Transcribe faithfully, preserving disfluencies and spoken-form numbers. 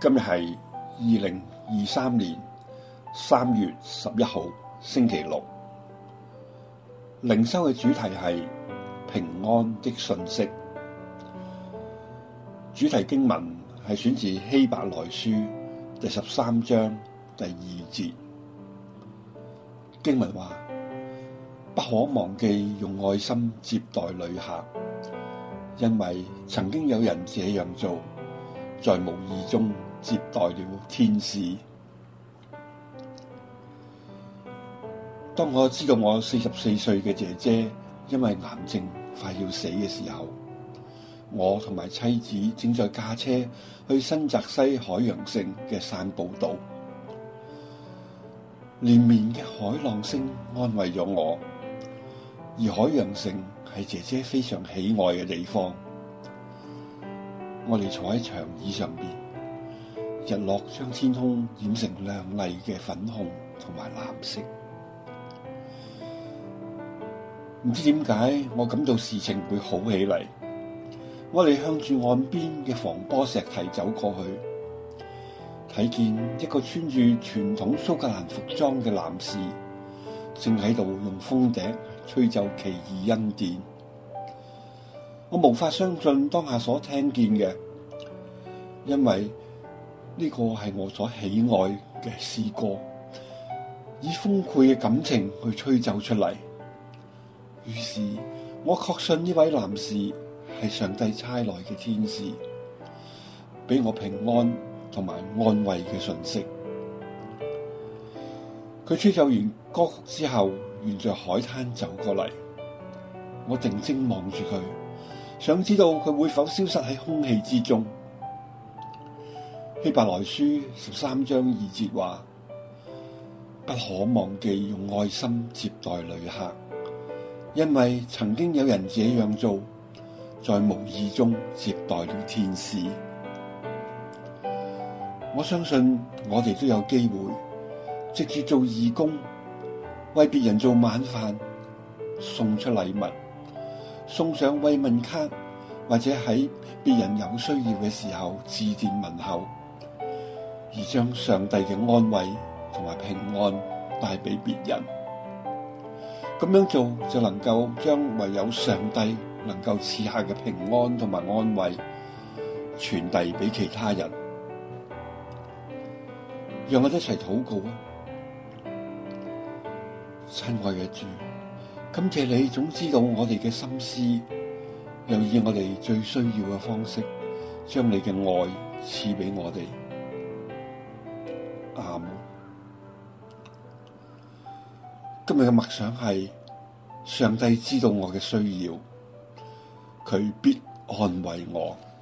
今日係二零二三年三月十一號星期六，靈修嘅主題係平安的訊息。主題經文係選自希伯來書第十三章第二節。經文話：不可忘記用愛心接待旅客，因為曾經有人這樣做，在無意中接待了天使。當我知道我四十四歲嘅姐姐因為癌症快要死嘅時候，我同埋妻子正在駕車去新澤西海洋城嘅散步道，連綿嘅海浪聲安慰咗我，而海洋城係姐姐非常喜愛嘅地方。我哋坐喺長椅上邊，日落將天空染成亮麗嘅粉紅同埋藍色。唔知點解我感到事情會好起嚟。我哋向住岸邊嘅防波石堤走過去，睇見一個穿住傳統蘇格蘭服裝嘅男士正喺度用風笛吹奏奇異恩典。我無法相信當下所聽見嘅，因為呢個係我所喜愛嘅詩歌，以豐沛嘅感情去吹奏出嚟。於是我確信呢位男士係上帝差來嘅天使，俾我平安同埋安慰嘅訊息。佢吹奏完歌曲之後，沿着海灘走過嚟，我定睛望住佢，想知道佢會否消失喺空氣之中。希伯來書十三章二節話：不可忘記用愛心接待旅客，因為曾經有人這樣做，在無意中接待了天使。我相信我哋都有機會藉住做義工，為別人做晚飯，送出禮物，送上慰問卡，或者喺別人有需要嘅時候致電問候，而將上帝嘅安慰同埋平安帶俾別人。咁樣做就能夠將唯有上帝能夠賜下嘅平安同埋安慰傳遞俾其他人。讓我哋一齊禱告啊！親愛嘅主，感謝你總知道我哋嘅心思，又以我哋最需要嘅方式，將你嘅愛賜俾我哋。阿們。今日嘅默想係：上帝知道我嘅需要，佢必安慰我。